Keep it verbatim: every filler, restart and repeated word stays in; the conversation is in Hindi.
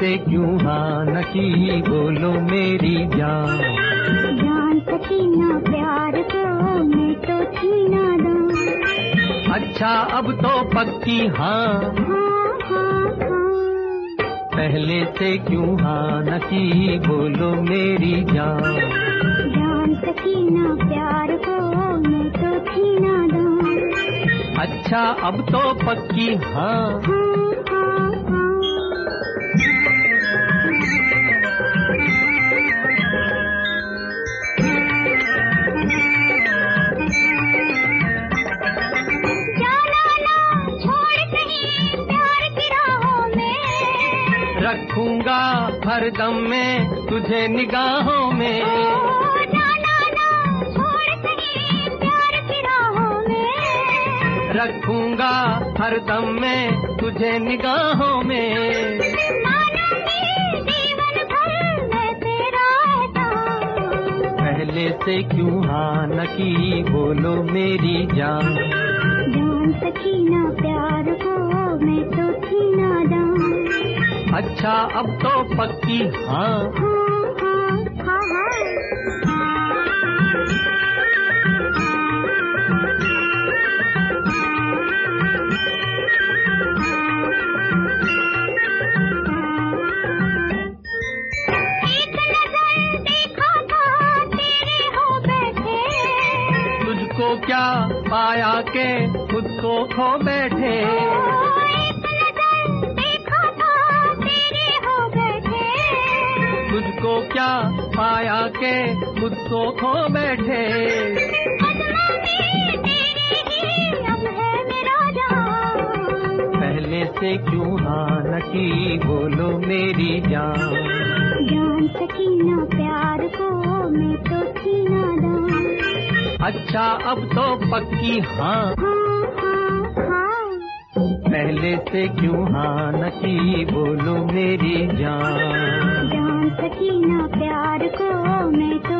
से क्यों हाँ न की, बोलो मेरी जान। जान सकी ना प्यार को, मैं तो थी नादान। अच्छा अब तो पक्की हाँ, हाँ हाँ हाँ। पहले से क्यों हाँ न की, बोलो मेरी जान। जान सकी ना प्यार को, मैं तो थी नादान। अच्छा अब तो पक्की हाँ, हाँ हाँ हाँ। रखूंगा हरदम में तुझे निगाहों में। जाना ना छोड़ कहीं प्यार की राहों में। रखूंगा हरदम में तुझे निगाहों में। मानूंगी जीवन भर मैं तेरा एहसान। पहले से क्यों हाँ न की, बोलो मेरी जान। जान सकी ना प्यार को, मैं तो थी नादान। अच्छा अब तो पक्की हाँ, हाँ हाँ हाँ एक नजर देखा था तेरे हो बैठे। तुझको क्या पाया के खुद को खो बैठे। तुझको क्या पाया के खुद को खो बैठे। पहले से क्यों हाँ न की, बोलो मेरी जान। जान सकी ना प्यार को, मैं तो थी नादान। अच्छा अब तो पक्की हाँ, हाँ हाँ हाँ। पहले से क्यों हाँ न की, बोलो मेरी जान। जान सकी ना प्यार को, मैं तो